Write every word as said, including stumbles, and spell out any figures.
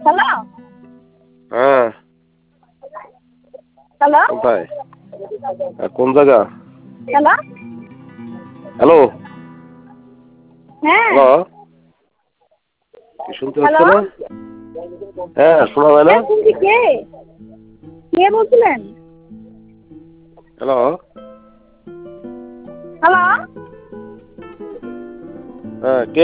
Hello হ্যাঁ hello কোথায়? আহ, কোন জায়গা? হ্যালো হ্যালো হ্যাঁ হ্যালো কি শুনতে পাচ্ছ হ্যালো না? হ্যাঁ শোনা যায় না? হ্যাঁ শুনছি। কে কে বলছিলেন? হ্যালো হ্যালো হ্যাঁ কে?